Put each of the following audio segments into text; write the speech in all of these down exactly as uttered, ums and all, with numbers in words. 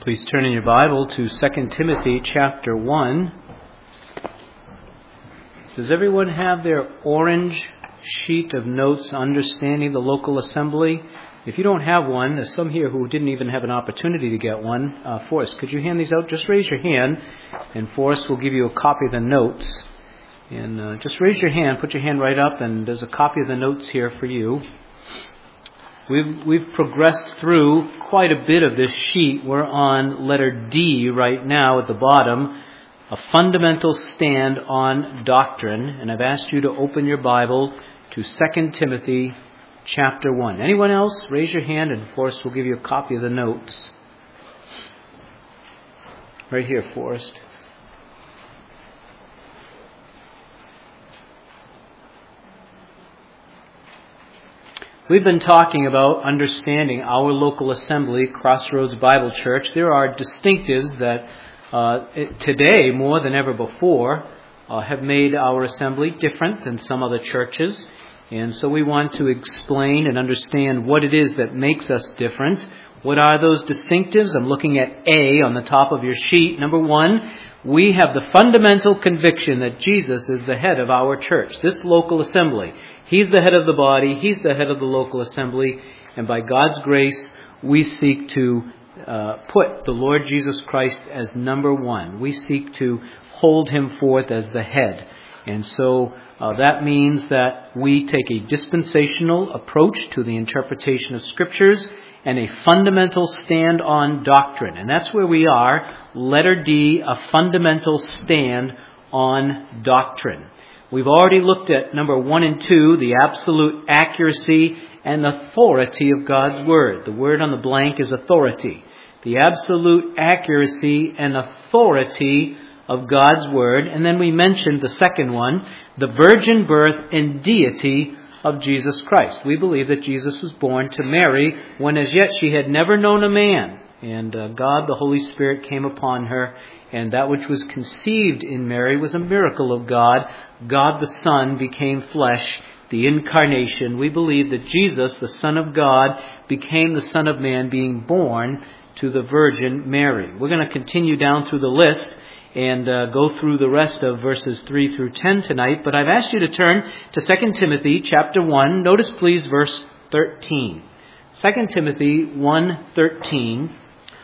Please turn in your Bible to Second Timothy chapter one. Does everyone have their orange sheet of notes understanding the local assembly? If you don't have one, there's some here who didn't even have an opportunity to get one. Uh, Forrest, could you hand these out? Just raise your hand, and Forrest will give you a copy of the notes. And uh, just raise your hand, put your hand right up, and there's a copy of the notes here for you. We've we've progressed through quite a bit of this sheet. We're on letter D right now at the bottom, a fundamental stand on doctrine. And I've asked you to open your Bible to Second Timothy chapter one. Anyone else? Raise your hand and Forrest will give you a copy of the notes. Right here, Forrest. We've been talking about understanding our local assembly, Crossroads Bible Church. There are distinctives that uh, today, more than ever before, uh, have made our assembly different than some other churches. And so we want to explain and understand what it is that makes us different. What are those distinctives? I'm looking at A on the top of your sheet. Number one, we have the fundamental conviction that Jesus is the head of our church, this local assembly. He's the head of the body. He's the head of the local assembly. And by God's grace, we seek to uh, put the Lord Jesus Christ as number one. We seek to hold Him forth as the head. And so uh, that means that we take a dispensational approach to the interpretation of Scriptures and a fundamental stand on doctrine. And that's where we are. Letter D, a fundamental stand on doctrine. We've already looked at number one and two, the absolute accuracy and authority of God's Word. The word on the blank is authority. The absolute accuracy and authority of God's Word. And then we mentioned the second one, the virgin birth and deity of Jesus Christ. We believe that Jesus was born to Mary when as yet she had never known a man. And uh, God, the Holy Spirit, came upon her. And that which was conceived in Mary was a miracle of God. God the Son became flesh, the incarnation. We believe that Jesus, the Son of God, became the Son of Man, being born to the Virgin Mary. We're going to continue down through the list and uh, go through the rest of verses three through ten tonight. But I've asked you to turn to Second Timothy chapter one. Notice please verse thirteen. Second Timothy one thirteen.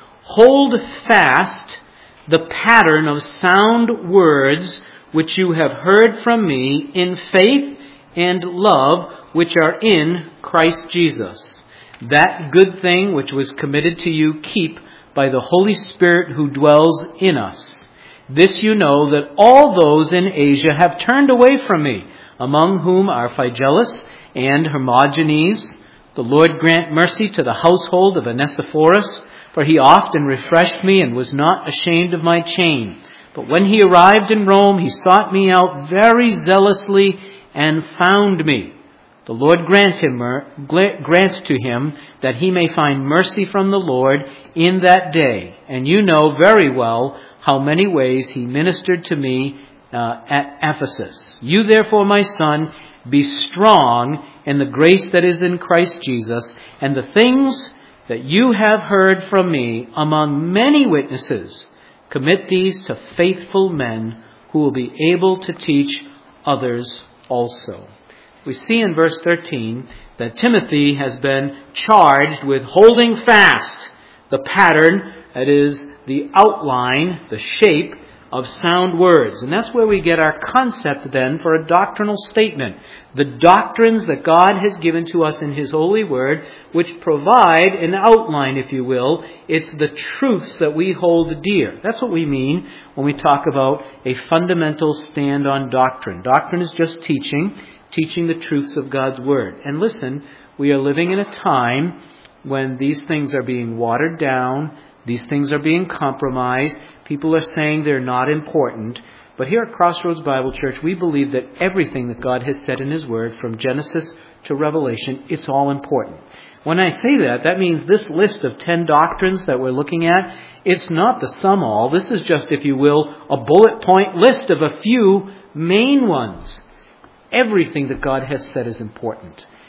Hold fast the pattern of sound words which you have heard from me in faith and love which are in Christ Jesus. That good thing which was committed to you keep by the Holy Spirit who dwells in us. This you know, that all those in Asia have turned away from me, among whom are Phygelus and Hermogenes. The Lord grant mercy to the household of Onesiphorus, for he often refreshed me and was not ashamed of my chain. But when he arrived in Rome, he sought me out very zealously and found me. The Lord grant him, grant to him that he may find mercy from the Lord in that day. And you know very well how many ways he ministered to me uh, at Ephesus. You therefore, my son, be strong in the grace that is in Christ Jesus, and the things that you have heard from me among many witnesses, commit these to faithful men who will be able to teach others also. We see in verse thirteen that Timothy has been charged with holding fast the pattern, that is, the outline, the shape of sound words. And that's where we get our concept then for a doctrinal statement. The doctrines that God has given to us in His holy word, which provide an outline, if you will. It's the truths that we hold dear. That's what we mean when we talk about a fundamental stand on doctrine. Doctrine is just teaching, teaching the truths of God's word. And listen, we are living in a time when these things are being watered down. These things are being compromised. People are saying they're not important. But here at Crossroads Bible Church, we believe that everything that God has said in His Word, from Genesis to Revelation, it's all important. When I say that, that means this list of ten doctrines that we're looking at, it's not the sum all. This is just, if you will, a bullet point list of a few main ones. Everything that God has said is important.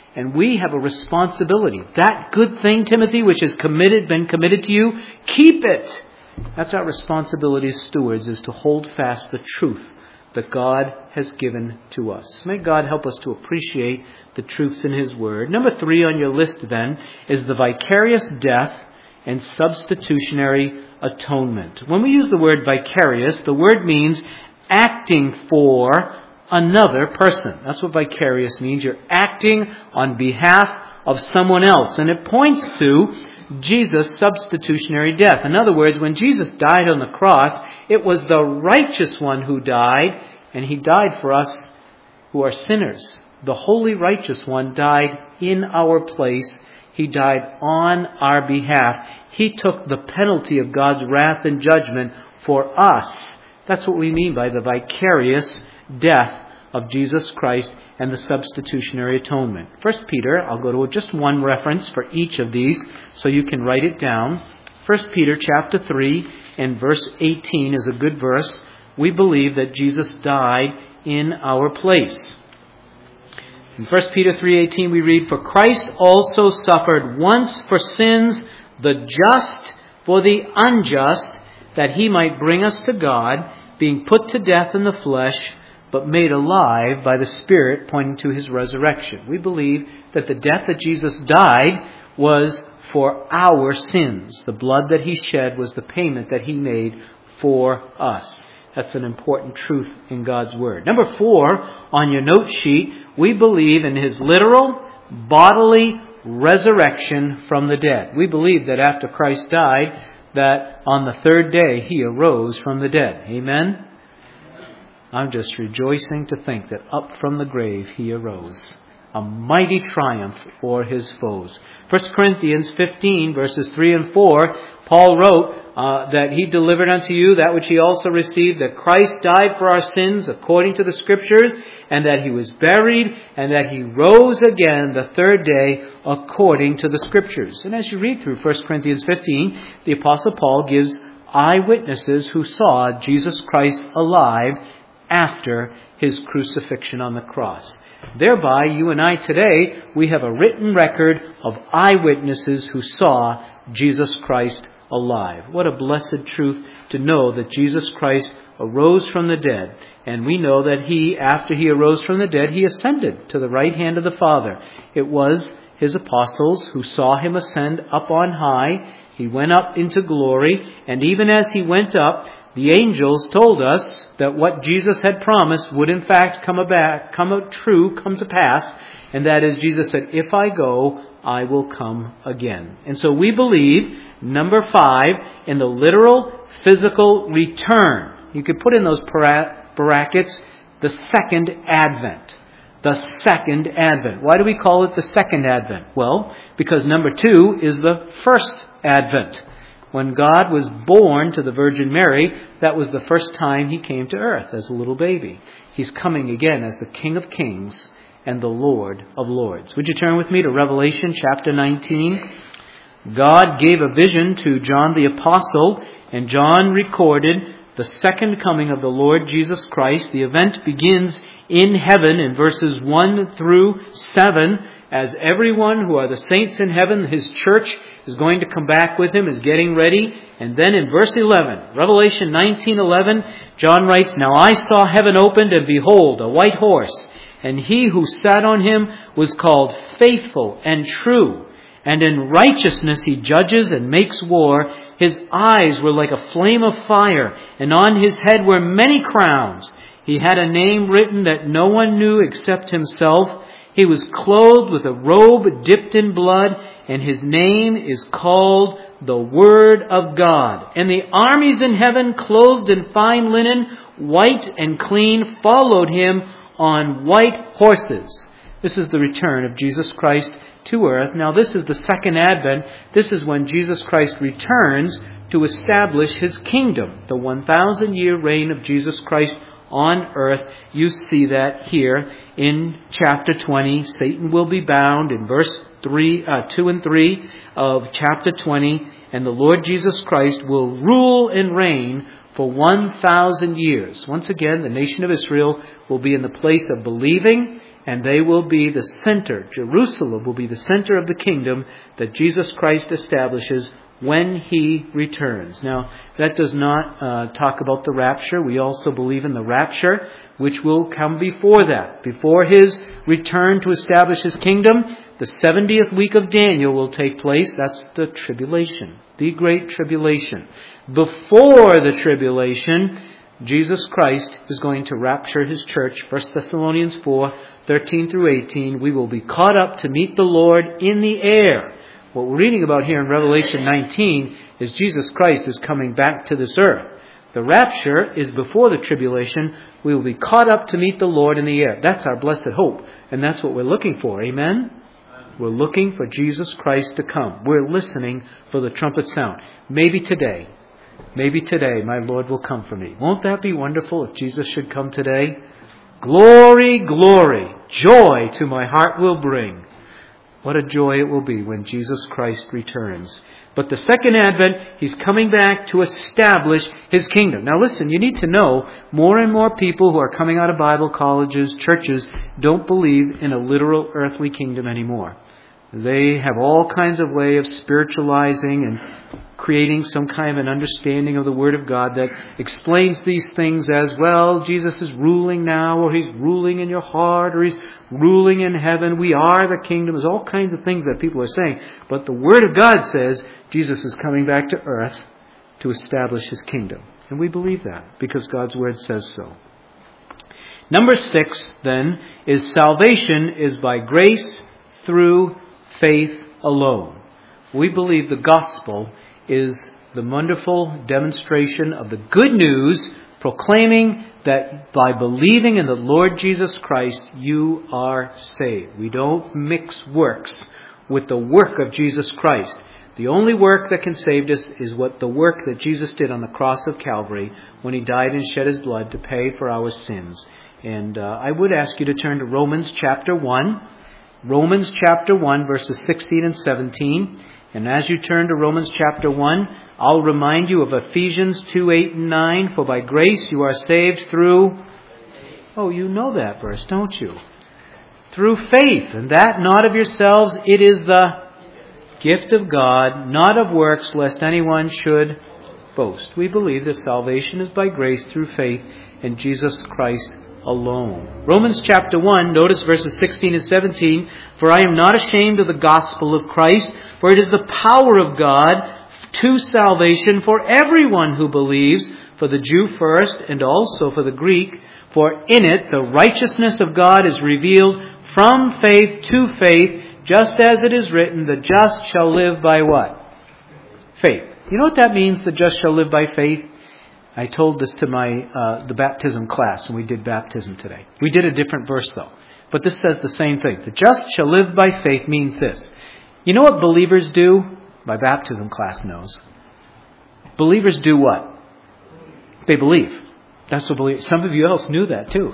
And we have a responsibility. That good thing, Timothy, which has committed, been committed to you, keep it. That's our responsibility as stewards, is to hold fast the truth that God has given to us. May God help us to appreciate the truths in His Word. Number three on your list then is the vicarious death and substitutionary atonement. When we use the word vicarious, the word means acting for another person. That's what vicarious means. You're acting on behalf of someone else. And it points to Jesus' substitutionary death. In other words, when Jesus died on the cross, it was the righteous one who died, and He died for us who are sinners. The holy righteous one died in our place. He died on our behalf. He took the penalty of God's wrath and judgment for us. That's what we mean by the vicarious death of Jesus Christ and the substitutionary atonement. First Peter, I'll go to just one reference for each of these so you can write it down. First Peter chapter three and verse eighteen is a good verse. We believe that Jesus died in our place. In First Peter three eighteen we read, "For Christ also suffered once for sins, the just for the unjust, that He might bring us to God, being put to death in the flesh, but made alive by the Spirit," pointing to His resurrection. We believe that the death that Jesus died was for our sins. The blood that He shed was the payment that He made for us. That's an important truth in God's Word. Number four, on your note sheet, we believe in His literal, bodily resurrection from the dead. We believe that after Christ died, that on the third day He arose from the dead. Amen? I'm just rejoicing to think that up from the grave He arose. A mighty triumph for His foes. First Corinthians fifteen, verses three and four, Paul wrote uh, that He delivered unto you that which He also received, that Christ died for our sins according to the Scriptures, and that He was buried, and that He rose again the third day according to the Scriptures. And as you read through First Corinthians fifteen, the Apostle Paul gives eyewitnesses who saw Jesus Christ alive after His crucifixion on the cross. Thereby, you and I today, we have a written record of eyewitnesses who saw Jesus Christ alive. What a blessed truth to know that Jesus Christ arose from the dead. And we know that He, after He arose from the dead, He ascended to the right hand of the Father. It was His apostles who saw Him ascend up on high. He went up into glory. And even as He went up, the angels told us that what Jesus had promised would in fact come about, come out true, come to pass. And that is, Jesus said, "If I go, I will come again." And so we believe, number five, in the literal physical return. You could put in those brackets, the second advent. The second advent. Why do we call it the second advent? Well, because number two is the first advent. When God was born to the Virgin Mary, that was the first time He came to earth as a little baby. He's coming again as the King of Kings and the Lord of Lords. Would you turn with me to Revelation chapter nineteen? God gave a vision to John the Apostle, and John recorded the second coming of the Lord Jesus Christ. The event begins in heaven in verses one through seven. As everyone who are the saints in heaven, His church is going to come back with Him, is getting ready. And then in verse eleven, Revelation nineteen eleven, John writes, "Now I saw heaven opened, and behold, a white horse. And He who sat on him was called Faithful and True. And in righteousness He judges and makes war. His eyes were like a flame of fire, and on His head were many crowns. He had a name written that no one knew except Himself. He was clothed with a robe dipped in blood, and His name is called the Word of God. And the armies in heaven, clothed in fine linen, white and clean, followed Him on white horses." This is the return of Jesus Christ to earth. Now this is the second advent. This is when Jesus Christ returns to establish His kingdom. The one thousand year reign of Jesus Christ on earth. You see that here in chapter twenty. Satan will be bound in verse three, uh, two and three of chapter twenty. And the Lord Jesus Christ will rule and reign for one thousand years. Once again, the nation of Israel will be in the place of believing and they will be the center. Jerusalem will be the center of the kingdom that Jesus Christ establishes when He returns. Now, that does not uh, talk about the rapture. We also believe in the rapture, which will come before that. Before His return to establish His kingdom, the seventieth week of Daniel will take place. That's the tribulation, the great tribulation. Before the tribulation, Jesus Christ is going to rapture His church. First Thessalonians four, thirteen through eighteen. We will be caught up to meet the Lord in the air. What we're reading about here in Revelation nineteen is Jesus Christ is coming back to this earth. The rapture is before the tribulation. We will be caught up to meet the Lord in the air. That's our blessed hope. And that's what we're looking for. Amen? We're looking for Jesus Christ to come. We're listening for the trumpet sound. Maybe today. Maybe today my Lord will come for me. Won't that be wonderful if Jesus should come today? Glory, glory, joy to my heart will bring. What a joy it will be when Jesus Christ returns. But the second advent, He's coming back to establish His kingdom. Now listen, you need to know more and more people who are coming out of Bible colleges, churches, don't believe in a literal earthly kingdom anymore. They have all kinds of way of spiritualizing and creating some kind of an understanding of the Word of God that explains these things as, well, Jesus is ruling now, or He's ruling in your heart, or He's ruling in heaven. We are the kingdom. There's all kinds of things that people are saying. But the Word of God says Jesus is coming back to earth to establish His kingdom. And we believe that because God's Word says so. Number six, then, is salvation is by grace through faith alone. We believe the gospel is the wonderful demonstration of the good news, proclaiming that by believing in the Lord Jesus Christ, you are saved. We don't mix works with the work of Jesus Christ. The only work that can save us is what the work that Jesus did on the cross of Calvary when He died and shed His blood to pay for our sins. And uh, I would ask you to turn to Romans chapter one. Romans chapter one, verses sixteen and seventeen. And as you turn to Romans chapter one, I'll remind you of Ephesians two, eight and nine. For by grace you are saved through... Oh, you know that verse, don't you? Through faith, and that not of yourselves, it is the gift of God, not of works, lest anyone should boast. We believe that salvation is by grace through faith in Jesus Christ alone. Romans chapter one, notice verses sixteen and seventeen. For I am not ashamed of the gospel of Christ, for it is the power of God to salvation for everyone who believes, for the Jew first and also for the Greek. For in it the righteousness of God is revealed from faith to faith, just as it is written, the just shall live by what? Faith. You know what that means, the just shall live by faith? I told this to my uh, the baptism class, and we did baptism today. We did a different verse, though. But this says the same thing. The just shall live by faith means this. You know what believers do? My baptism class knows. Believers do what? They believe. That's what believe. Some of you else knew that too.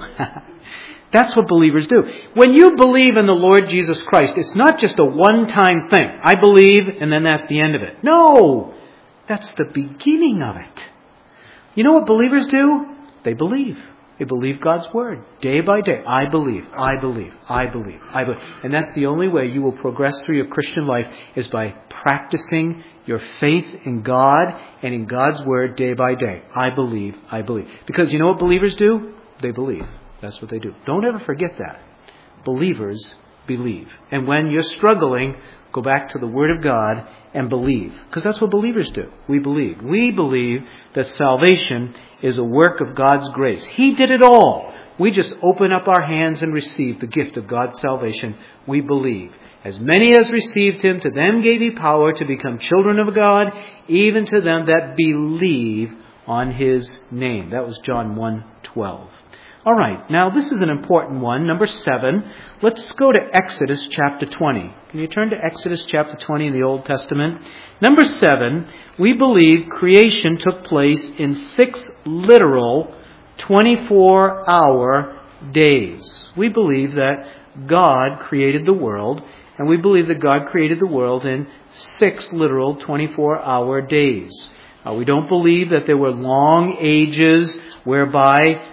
That's what believers do. When you believe in the Lord Jesus Christ, it's not just a one-time thing. I believe, and then that's the end of it. No! That's the beginning of it. You know what believers do? They believe. They believe God's Word. Day by day. I believe. I believe. I believe. I believe. And that's the only way you will progress through your Christian life, is by practicing your faith in God and in God's Word day by day. I believe. I believe. Because you know what believers do? They believe. That's what they do. Don't ever forget that. Believers believe. And when you're struggling, go back to the Word of God and believe. Because that's what believers do. We believe. We believe that salvation is a work of God's grace. He did it all. We just open up our hands and receive the gift of God's salvation. We believe. As many as received Him, to them gave He power to become children of God, even to them that believe on His name. That was John one twelve. All right, now this is an important one. Number seven, let's go to Exodus chapter twenty. Can you turn to Exodus chapter twenty in the Old Testament? Number seven, we believe creation took place in six literal twenty-four hour days. We believe that God created the world, and we believe that God created the world in six literal twenty-four hour days. Uh, we don't believe that there were long ages whereby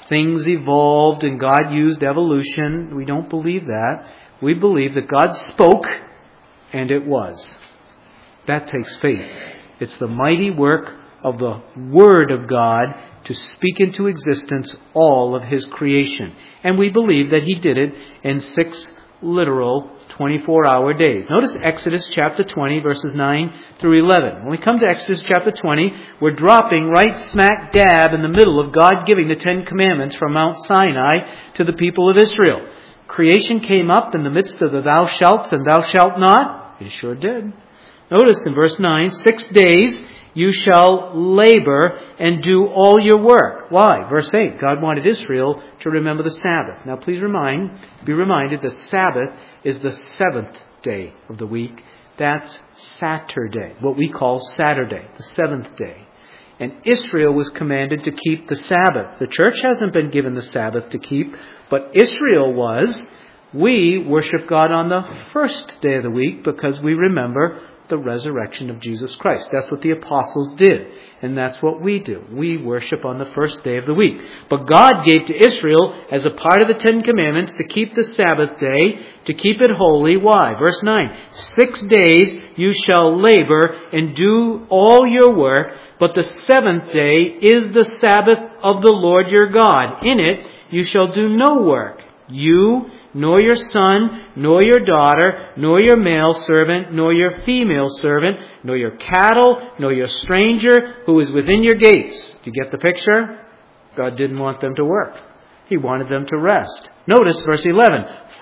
things evolved and God used evolution. We don't believe that. We believe that God spoke and it was. That takes faith. It's the mighty work of the Word of God to speak into existence all of His creation. And we believe that He did it in six literal twenty-four hour days. Notice Exodus chapter twenty, verses nine through eleven. When we come to Exodus chapter twenty, we're dropping right smack dab in the middle of God giving the Ten Commandments from Mount Sinai to the people of Israel. Creation came up in the midst of the thou shalts and thou shalt not. It sure did. Notice in verse nine, six days you shall labor and do all your work. Why? Verse eight, God wanted Israel to remember the Sabbath. Now please remind, be reminded the Sabbath is the seventh day of the week. That's Saturday, what we call Saturday, the seventh day. And Israel was commanded to keep the Sabbath. The church hasn't been given the Sabbath to keep, but Israel was. We worship God on the first day of the week because we remember the resurrection of Jesus Christ. That's what the apostles did. And that's what we do. We worship on the first day of the week. But God gave to Israel, as a part of the Ten Commandments, to keep the Sabbath day, to keep it holy. Why? Verse nine. Six days you shall labor and do all your work, but the seventh day is the Sabbath of the Lord your God. In it you shall do no work. You, nor your son, nor your daughter, nor your male servant, nor your female servant, nor your cattle, nor your stranger who is within your gates. Do you get the picture? God didn't want them to work. He wanted them to rest. Notice verse eleven.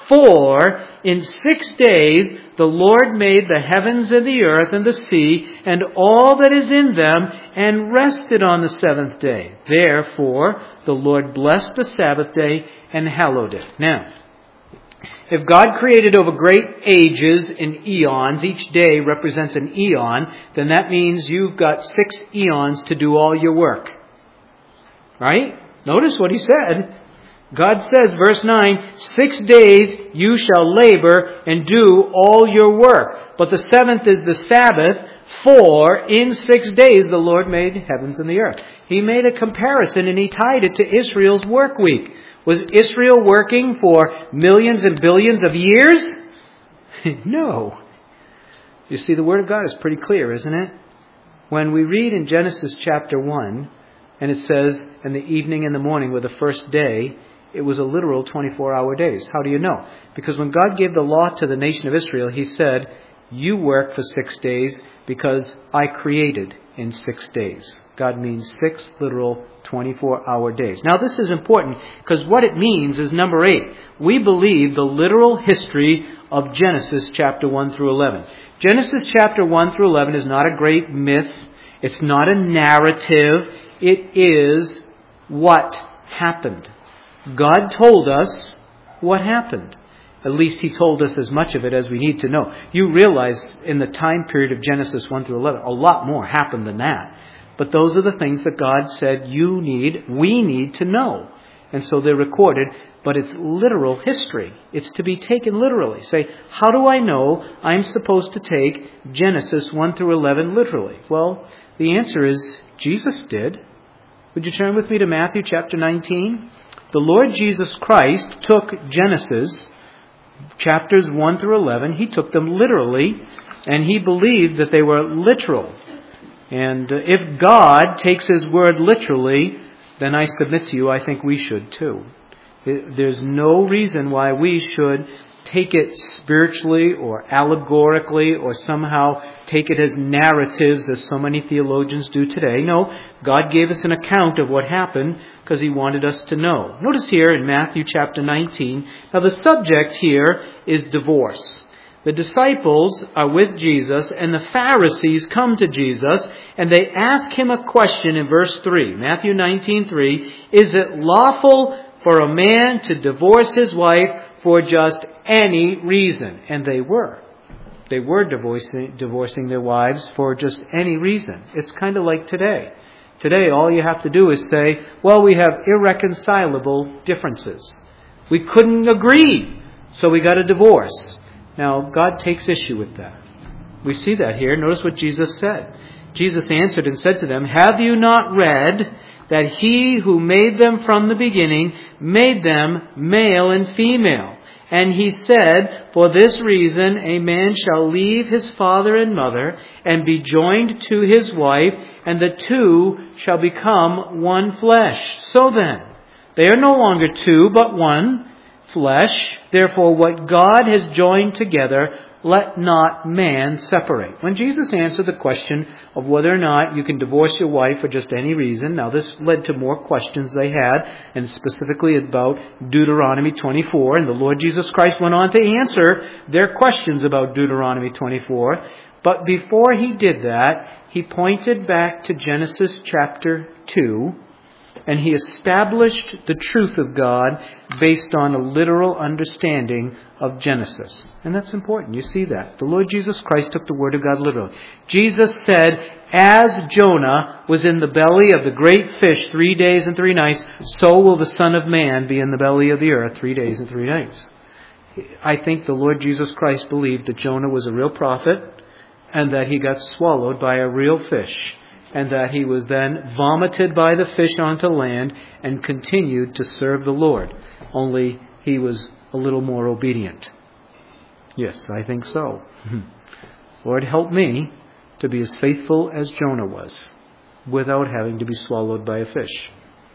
For in six days the Lord made the heavens and the earth and the sea and all that is in them, and rested on the seventh day. Therefore the Lord blessed the Sabbath day and hallowed it. Now, if God created over great ages in eons, each day represents an eon, then that means you've got six eons to do all your work. Right? Notice what He said. God says, verse nine, six days you shall labor and do all your work. But the seventh is the Sabbath, for in six days the Lord made heavens and the earth. He made a comparison and He tied it to Israel's work week. Was Israel working for millions and billions of years? No. You see, the Word of God is pretty clear, isn't it? When we read in Genesis chapter one, and it says, and the evening and the morning were the first day, it was a literal twenty-four hour days. How do you know? Because when God gave the law to the nation of Israel, He said, you work for six days because I created in six days. God means six literal twenty-four hour days. Now this is important because what it means is number eight. We believe the literal history of Genesis chapter one through eleven. Genesis chapter one through eleven is not a great myth. It's not a narrative. It is what happened. God told us what happened. At least He told us as much of it as we need to know. You realize in the time period of Genesis one through eleven, a lot more happened than that. But those are the things that God said you need, we need to know. And so they're recorded, but it's literal history. It's to be taken literally. Say, how do I know I'm supposed to take Genesis one through eleven literally? Well, the answer is Jesus did. Would you turn with me to Matthew chapter nineteen? The Lord Jesus Christ took Genesis chapters one through eleven. He took them literally, and He believed that they were literal. And if God takes His word literally, then I submit to you, I think we should too. There's no reason why we should take it spiritually or allegorically or somehow take it as narratives as so many theologians do today. No, God gave us an account of what happened because He wanted us to know. Notice here in Matthew chapter nineteen, now the subject here is divorce. The disciples are with Jesus and the Pharisees come to Jesus and they ask Him a question in verse three. Matthew nineteen three, is it lawful for a man to divorce his wife for just any reason? And they were. They were divorcing, divorcing their wives for just any reason. It's kind of like today. Today, all you have to do is say, well, we have irreconcilable differences. We couldn't agree, so we got a divorce. Now, God takes issue with that. We see that here. Notice what Jesus said. Jesus answered and said to them, have you not read that He who made them from the beginning made them male and female. And He said, for this reason a man shall leave his father and mother and be joined to his wife, and the two shall become one flesh. So then, they are no longer two, but one flesh. Therefore, what God has joined together, let not man separate. When Jesus answered the question of whether or not you can divorce your wife for just any reason, now this led to more questions they had, and specifically about Deuteronomy twenty-four, and the Lord Jesus Christ went on to answer their questions about Deuteronomy twenty-four. But before He did that, He pointed back to Genesis chapter two, and He established the truth of God based on a literal understanding of Genesis. And that's important. You see that. The Lord Jesus Christ took the Word of God literally. Jesus said, as Jonah was in the belly of the great fish three days and three nights, so will the Son of Man be in the belly of the earth three days and three nights. I think the Lord Jesus Christ believed that Jonah was a real prophet and that he got swallowed by a real fish, and that he was then vomited by the fish onto land and continued to serve the Lord. Only he was a little more obedient. Yes, I think so. Lord, help me to be as faithful as Jonah was without having to be swallowed by a fish.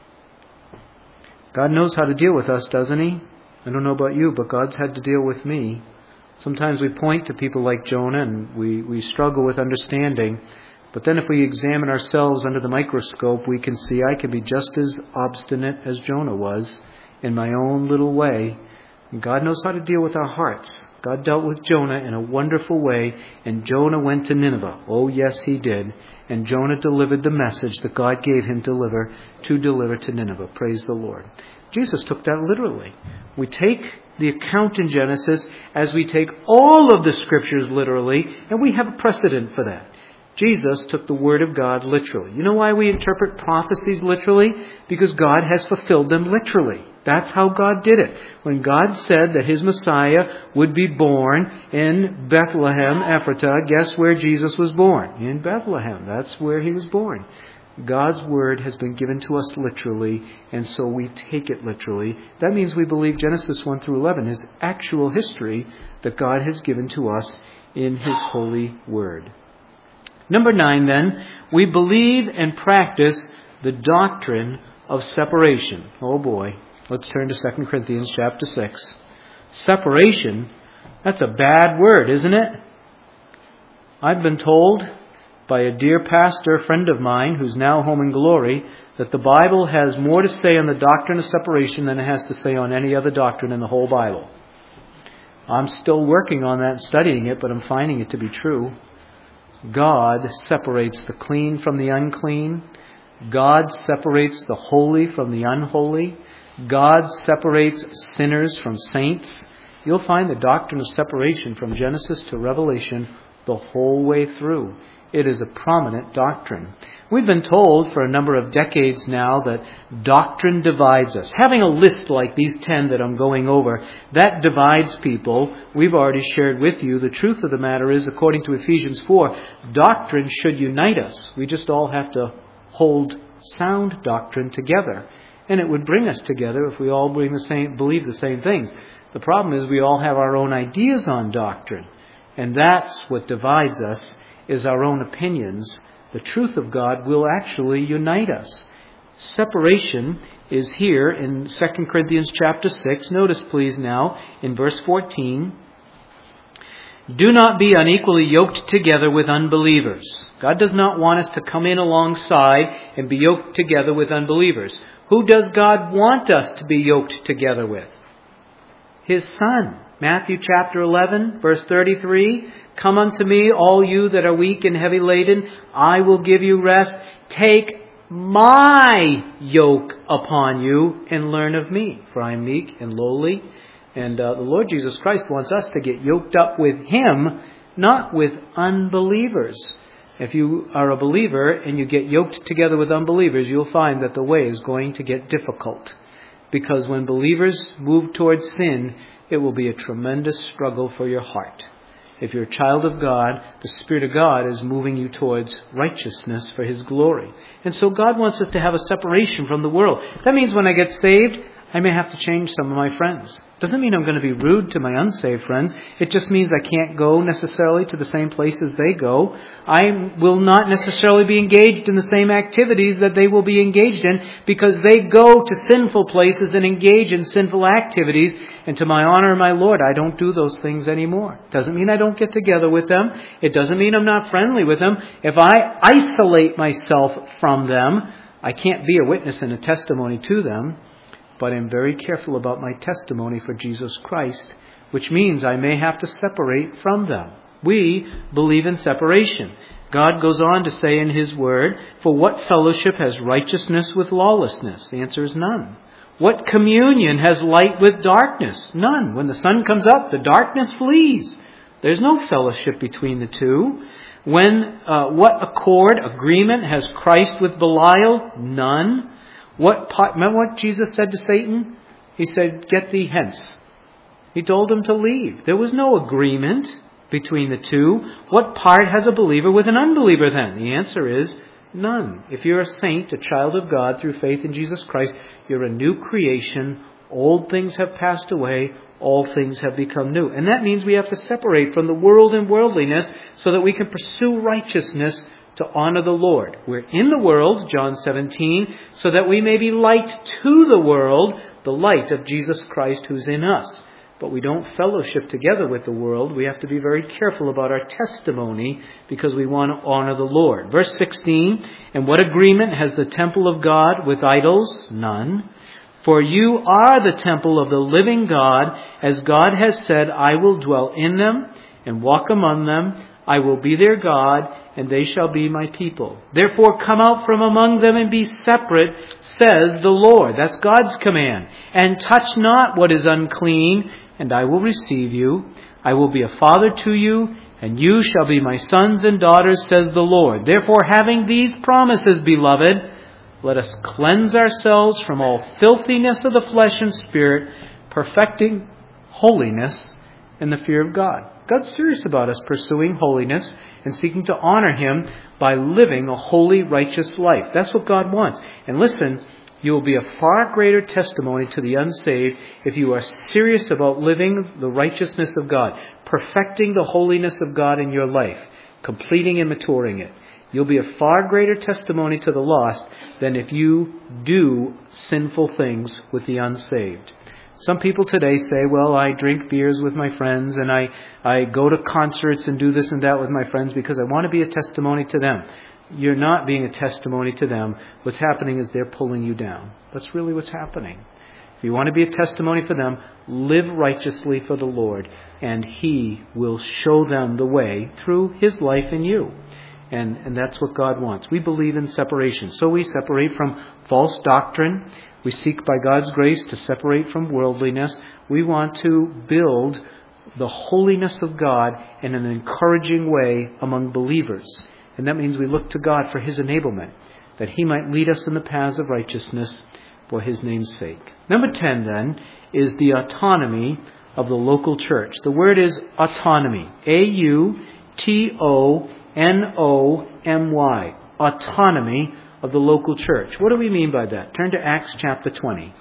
God knows how to deal with us, doesn't He? I don't know about you, but God's had to deal with me. Sometimes we point to people like Jonah and we, we struggle with understanding. But then if we examine ourselves under the microscope, we can see I can be just as obstinate as Jonah was in my own little way. And God knows how to deal with our hearts. God dealt with Jonah in a wonderful way, and Jonah went to Nineveh. Oh, yes, he did. And Jonah delivered the message that God gave him to deliver, to deliver to Nineveh. Praise the Lord. Jesus took that literally. We take the account in Genesis as we take all of the Scriptures literally, and we have a precedent for that. Jesus took the Word of God literally. You know why we interpret prophecies literally? Because God has fulfilled them literally. That's how God did it. When God said that His Messiah would be born in Bethlehem, Ephratah, guess where Jesus was born? In Bethlehem. That's where He was born. God's Word has been given to us literally, and so we take it literally. That means we believe Genesis one through eleven is actual history that God has given to us in His holy Word. Number nine, then, we believe and practice the doctrine of separation. Oh boy. Let's turn to Second Corinthians chapter six. Separation, that's a bad word, isn't it? I've been told by a dear pastor friend of mine who's now home in glory that the Bible has more to say on the doctrine of separation than it has to say on any other doctrine in the whole Bible. I'm still working on that and studying it, but I'm finding it to be true. God separates the clean from the unclean. God separates the holy from the unholy. God separates sinners from saints. You'll find the doctrine of separation from Genesis to Revelation the whole way through. It is a prominent doctrine. We've been told for a number of decades now that doctrine divides us. Having a list like these ten that I'm going over, that divides people. We've already shared with you. The truth of the matter is, according to Ephesians four, doctrine should unite us. We just all have to hold sound doctrine together. And it would bring us together if we all bring the same, believe the same things. The problem is we all have our own ideas on doctrine. And that's what divides us, is our own opinions. The truth of God will actually unite us. Separation is here in Second Corinthians chapter six. Notice please now in verse fourteen. Do not be unequally yoked together with unbelievers. God does not want us to come in alongside and be yoked together with unbelievers. Who does God want us to be yoked together with? His Son. Matthew chapter eleven, verse thirty-three. Come unto me, all you that are weak and heavy laden, I will give you rest. Take my yoke upon you and learn of me, for I am meek and lowly. And uh, the Lord Jesus Christ wants us to get yoked up with Him, not with unbelievers. If you are a believer and you get yoked together with unbelievers, you'll find that the way is going to get difficult. Because when believers move towards sin, it will be a tremendous struggle for your heart. If you're a child of God, the Spirit of God is moving you towards righteousness for His glory. And so God wants us to have a separation from the world. That means when I get saved, I may have to change some of my friends. Doesn't mean I'm going to be rude to my unsaved friends. It just means I can't go necessarily to the same places they go. I will not necessarily be engaged in the same activities that they will be engaged in because they go to sinful places and engage in sinful activities. And to my honor and my Lord, I don't do those things anymore. Doesn't mean I don't get together with them. It doesn't mean I'm not friendly with them. If I isolate myself from them, I can't be a witness and a testimony to them. But I'm very careful about my testimony for Jesus Christ, which means I may have to separate from them. We believe in separation. God goes on to say in His Word, "For what fellowship has righteousness with lawlessness?" The answer is none. What communion has light with darkness? None. When the sun comes up, the darkness flees. There's no fellowship between the two. When uh, what accord, agreement has Christ with Belial? None. What part, remember what Jesus said to Satan? He said, "Get thee hence." He told him to leave. There was no agreement between the two. What part has a believer with an unbeliever then? The answer is none. If you're a saint, a child of God through faith in Jesus Christ, you're a new creation. Old things have passed away. All things have become new. And that means we have to separate from the world and worldliness so that we can pursue righteousness to honor the Lord. We're in the world, John seventeen, so that we may be light to the world, the light of Jesus Christ who's in us. But we don't fellowship together with the world. We have to be very careful about our testimony because we want to honor the Lord. Verse sixteen, "And what agreement has the temple of God with idols? None. For you are the temple of the living God, as God has said, I will dwell in them and walk among them. I will be their God, and they shall be my people. Therefore come out from among them and be separate, says the Lord." That's God's command. "And touch not what is unclean, and I will receive you. I will be a father to you, and you shall be my sons and daughters, says the Lord. Therefore, having these promises, beloved, let us cleanse ourselves from all filthiness of the flesh and spirit, perfecting holiness in the fear of God." God's serious about us pursuing holiness and seeking to honor Him by living a holy, righteous life. That's what God wants. And listen, you will be a far greater testimony to the unsaved if you are serious about living the righteousness of God, perfecting the holiness of God in your life, completing and maturing it. You'll be a far greater testimony to the lost than if you do sinful things with the unsaved. Some people today say, well, I drink beers with my friends and I, I go to concerts and do this and that with my friends because I want to be a testimony to them. You're not being a testimony to them. What's happening is they're pulling you down. That's really what's happening. If you want to be a testimony for them, live righteously for the Lord, and He will show them the way through His life in you. And, and that's what God wants. We believe in separation. So we separate from false doctrine. We seek by God's grace to separate from worldliness. We want to build the holiness of God in an encouraging way among believers. And that means we look to God for His enablement, that He might lead us in the paths of righteousness for His name's sake. Number ten, then, is the autonomy of the local church. The word is autonomy. A U T O N O M Y. Autonomy of the local church. What do we mean by that? Turn to Acts chapter twenty.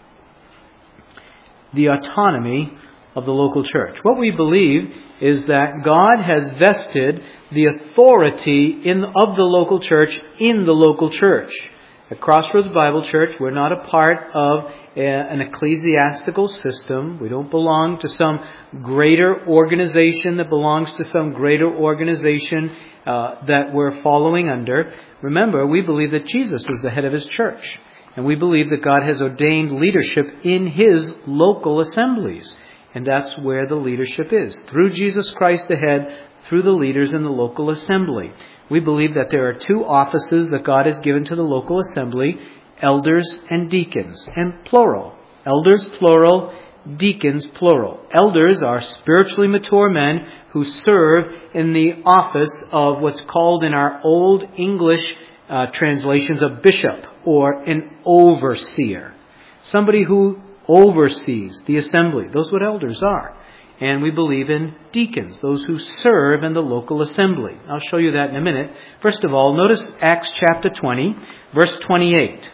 The autonomy of the local church. What we believe is that God has vested the authority in of the local church in the local church. At Crossroads Bible Church, we're not a part of a, an ecclesiastical system. We don't belong to some greater organization that belongs to some greater organization uh, that we're following under. Remember, we believe that Jesus is the head of His church. And we believe that God has ordained leadership in His local assemblies. And that's where the leadership is. Through Jesus Christ the head, through the leaders in the local assembly. We believe that there are two offices that God has given to the local assembly, elders and deacons, and plural. Elders, plural, deacons, plural. Elders are spiritually mature men who serve in the office of what's called in our Old English uh, translations a bishop or an overseer. Somebody who oversees the assembly. Those are what elders are. And we believe in deacons, those who serve in the local assembly. I'll show you that in a minute. First of all, notice Acts chapter twenty, verse twenty-eight.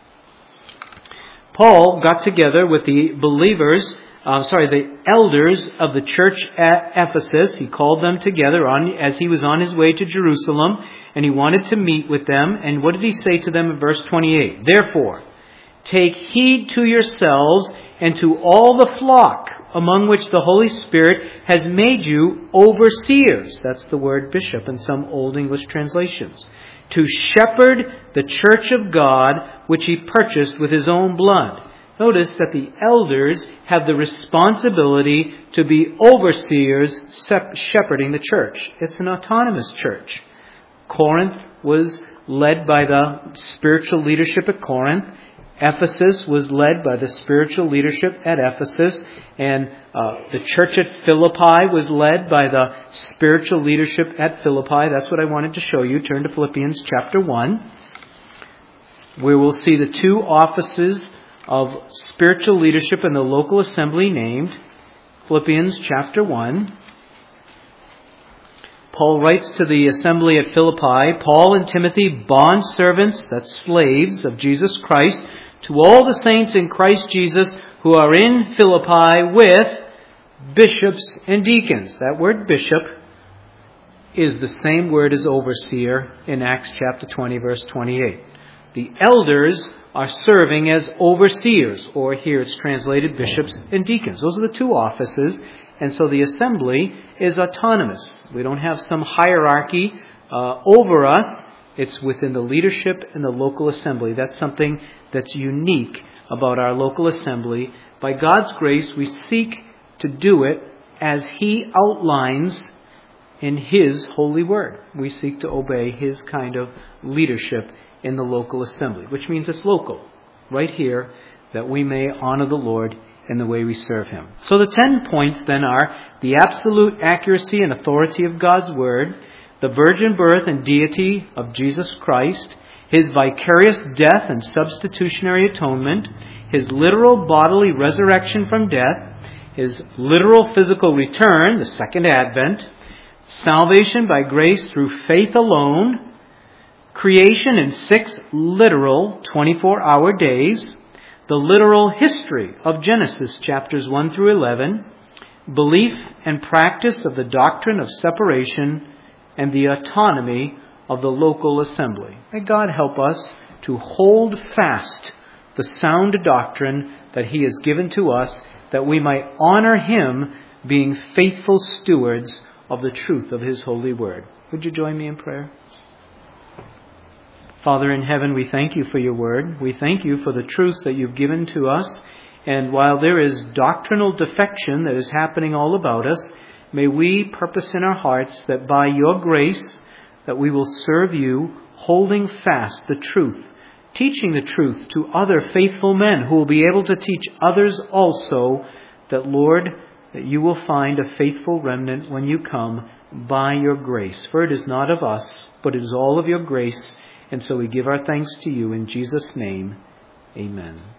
Paul got together with the believers, uh, sorry, the elders of the church at Ephesus. He called them together on as he was on his way to Jerusalem, and he wanted to meet with them. And what did he say to them in verse twenty-eight? Therefore, take heed to yourselves and to all the flock among which the Holy Spirit has made you overseers. That's the word bishop in some Old English translations. To shepherd the church of God, which he purchased with his own blood. Notice that the elders have the responsibility to be overseers shepherding the church. It's an autonomous church. Corinth was led by the spiritual leadership at Corinth. Ephesus was led by the spiritual leadership at Ephesus. And uh, the church at Philippi was led by the spiritual leadership at Philippi. That's what I wanted to show you. Turn to Philippians chapter one, where we'll see the two offices of spiritual leadership in the local assembly named. Philippians chapter one. Paul writes to the assembly at Philippi, Paul and Timothy, bondservants, that's slaves of Jesus Christ, to all the saints in Christ Jesus who are in Philippi with bishops and deacons. That word bishop is the same word as overseer in Acts chapter twenty, verse twenty-eight. The elders are serving as overseers, or here it's translated bishops and deacons. Those are the two offices. And so the assembly is autonomous. We don't have some hierarchy uh, over us. It's within the leadership and the local assembly. That's something that's unique about our local assembly. By God's grace, we seek to do it as He outlines in His holy word. We seek to obey His kind of leadership in the local assembly, which means it's local, right here, that we may honor the Lord in the way we serve Him. So the ten points then are the absolute accuracy and authority of God's Word, the virgin birth and deity of Jesus Christ, His vicarious death and substitutionary atonement, His literal bodily resurrection from death, His literal physical return, the second advent, salvation by grace through faith alone, creation in six literal twenty-four hour days, the literal history of Genesis chapters one through eleven, belief and practice of the doctrine of separation, and the autonomy of the local assembly. May God help us to hold fast the sound doctrine that He has given to us, that we might honor Him being faithful stewards of the truth of His holy word. Would you join me in prayer? Father in heaven, we thank You for Your word. We thank You for the truths that You've given to us. And while there is doctrinal defection that is happening all about us, may we purpose in our hearts that by Your grace that we will serve You, holding fast the truth, teaching the truth to other faithful men who will be able to teach others also, that, Lord, that You will find a faithful remnant when You come by Your grace. For it is not of us, but it is all of Your grace. And so we give our thanks to You in Jesus' name. Amen.